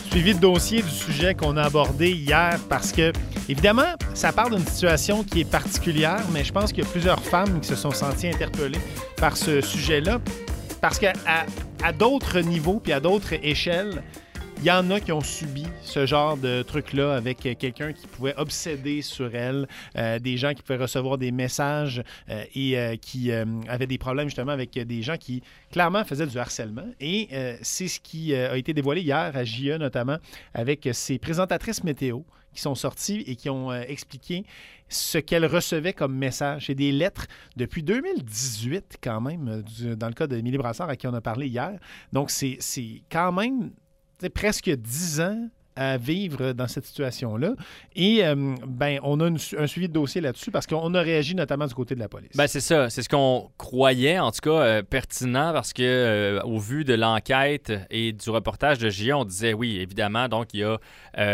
Suivi de dossier du sujet qu'on a abordé hier parce que, évidemment, ça part d'une situation qui est particulière, mais je pense qu'il y a plusieurs femmes qui se sont senties interpellées par ce sujet-là parce qu'à d'autres niveaux puis à d'autres échelles, il y en a qui ont subi ce genre de truc-là avec quelqu'un qui pouvait obséder sur elle, des gens qui pouvaient recevoir des messages et qui avaient des problèmes justement avec des gens qui clairement faisaient du harcèlement. Et c'est ce qui a été dévoilé hier à JE notamment avec ces présentatrices météo qui sont sorties et qui ont expliqué ce qu'elles recevaient comme message. C'est des lettres depuis 2018 quand même, dans le cas d'Émilie Brassard à qui on a parlé hier. Donc c'est quand même... C'est presque 10 ans à vivre dans cette situation-là. Et on a un suivi de dossier là-dessus parce qu'on a réagi notamment du côté de la police. Ben c'est ça. C'est ce qu'on croyait, en tout cas, pertinent parce que au vu de l'enquête et du reportage de JE, on disait oui, évidemment. Donc, il y a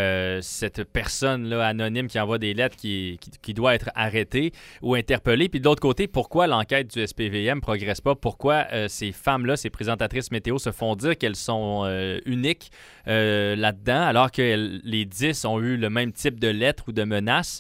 cette personne-là anonyme qui envoie des lettres qui doit être arrêtée ou interpellée. Puis de l'autre côté, pourquoi l'enquête du SPVM ne progresse pas? Pourquoi ces femmes-là, ces présentatrices météo, se font dire qu'elles sont uniques là-dedans alors que les 10 ont eu le même type de lettres ou de menaces.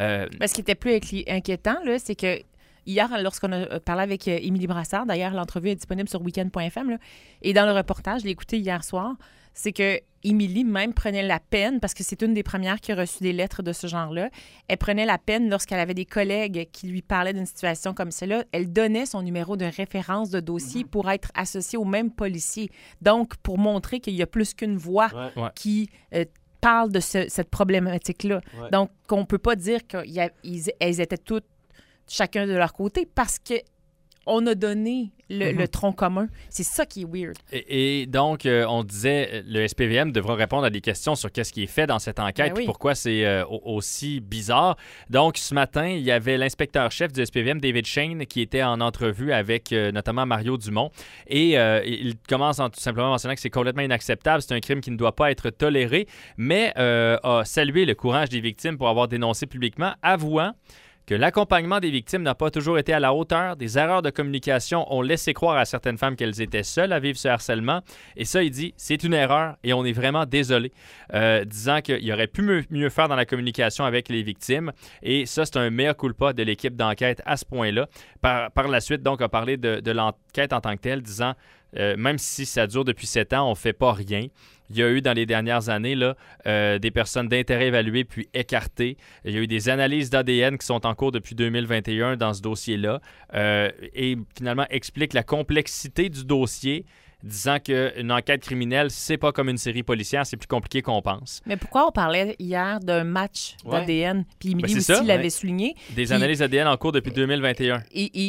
Ce qui était plus inquiétant, là, c'est que hier, lorsqu'on a parlé avec Émilie Brassard, d'ailleurs, l'entrevue est disponible sur weekend.fm, là, et dans le reportage, je l'ai écouté hier soir, c'est que Émilie même prenait la peine, parce que c'est une des premières qui a reçu des lettres de ce genre-là, elle prenait la peine lorsqu'elle avait des collègues qui lui parlaient d'une situation comme celle-là, elle donnait son numéro de référence de dossier pour être associée au même policier. Donc, pour montrer qu'il y a plus qu'une voix qui parle de cette problématique-là. Ouais. Donc, on ne peut pas dire qu'elles étaient toutes chacun de leur côté parce qu'on a donné le tronc commun. C'est ça qui est weird. Et donc, on disait, le SPVM devra répondre à des questions sur qu'est-ce qui est fait dans cette enquête et pourquoi c'est aussi bizarre. Donc, ce matin, il y avait l'inspecteur-chef du SPVM, David Shane, qui était en entrevue avec notamment Mario Dumont. Et il commence en tout simplement mentionnant que c'est complètement inacceptable. C'est un crime qui ne doit pas être toléré, mais a salué le courage des victimes pour avoir dénoncé publiquement, avouant que l'accompagnement des victimes n'a pas toujours été à la hauteur. Des erreurs de communication ont laissé croire à certaines femmes qu'elles étaient seules à vivre ce harcèlement. Et ça, il dit, c'est une erreur et on est vraiment désolé. Disant qu'il aurait pu mieux faire dans la communication avec les victimes. Et ça, c'est un mea culpa de l'équipe d'enquête à ce point-là. Par la suite, donc, a parlé de l'enquête en tant que telle, disant, même si ça dure depuis 7 ans, on ne fait pas rien. Il y a eu dans les dernières années là, des personnes d'intérêt évaluées puis écartées. Il y a eu des analyses d'ADN qui sont en cours depuis 2021 dans ce dossier-là et finalement explique la complexité du dossier, disant qu'une enquête criminelle, c'est pas comme une série policière, c'est plus compliqué qu'on pense. Mais pourquoi on parlait hier d'un match d'ADN? Puis Émilie aussi l'avait souligné. Des analyses d'ADN en cours depuis 2021.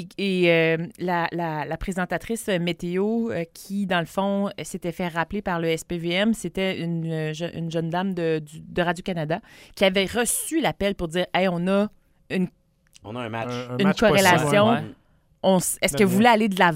Et la présentatrice météo qui, dans le fond, s'était fait rappeler par le SPVM, c'était une jeune dame de Radio-Canada qui avait reçu l'appel pour dire « Hey, on a un match. Une corrélation. Est-ce que vous voulez aller de l'avant? »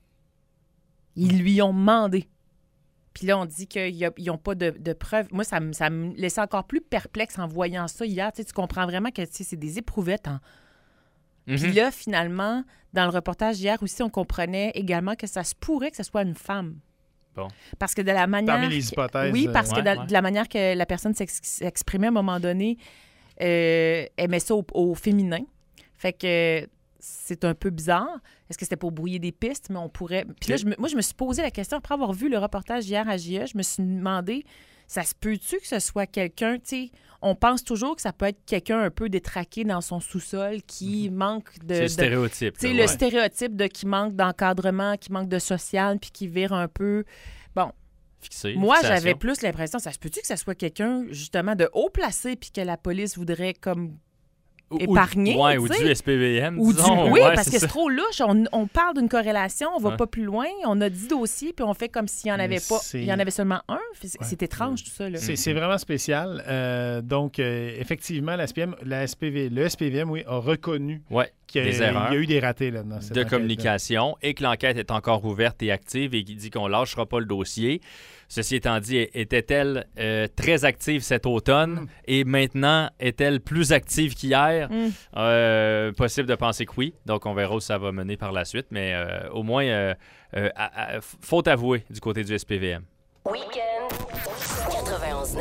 Ils lui ont demandé. Puis là, on dit qu'ils n'ont pas de preuves. Moi, ça me laissait encore plus perplexe en voyant ça hier. Tu comprends vraiment que c'est des éprouvettes. Puis là, finalement, dans le reportage hier aussi, on comprenait également que ça se pourrait que ce soit une femme. Bon. Parce que de la manière... Parmi les hypothèses. Oui, parce que de la manière que la personne s'exprimait à un moment donné, elle met ça au féminin. Fait que... c'est un peu bizarre. Est-ce que c'était pour brouiller des pistes? Mais on pourrait... Puis là, moi, je me suis posé la question, après avoir vu le reportage hier à JE, je me suis demandé, ça se peut-tu que ce soit quelqu'un, tu sais, on pense toujours que ça peut être quelqu'un un peu détraqué dans son sous-sol qui manque de... C'est le stéréotype. Tu sais, le stéréotype de qui manque d'encadrement, qui manque de social, puis qui vire un peu... Bon. Fixé, moi, j'avais plus l'impression, ça se peut-tu que ça soit quelqu'un, justement, de haut placé, puis que la police voudrait comme... épargné. Ou du SPVM, disons. Oui, parce que c'est trop louche. On parle d'une corrélation, on va pas plus loin. On a 10 dossiers, puis on fait comme s'il n'y en avait pas. Il y en avait seulement un. C'est étrange, tout ça. Là. C'est vraiment spécial. Donc, effectivement, le SPVM, a reconnu qu'il y a eu des ratés là, dans cette de enquête, communication et que l'enquête est encore ouverte et active et qui dit qu'on ne lâchera pas le dossier. Ceci étant dit, était-elle très active cet automne et maintenant est-elle plus active qu'hier? Possible de penser que oui. Donc, on verra où ça va mener par la suite. Mais au moins, faute avouée du côté du SPVM. Week-end.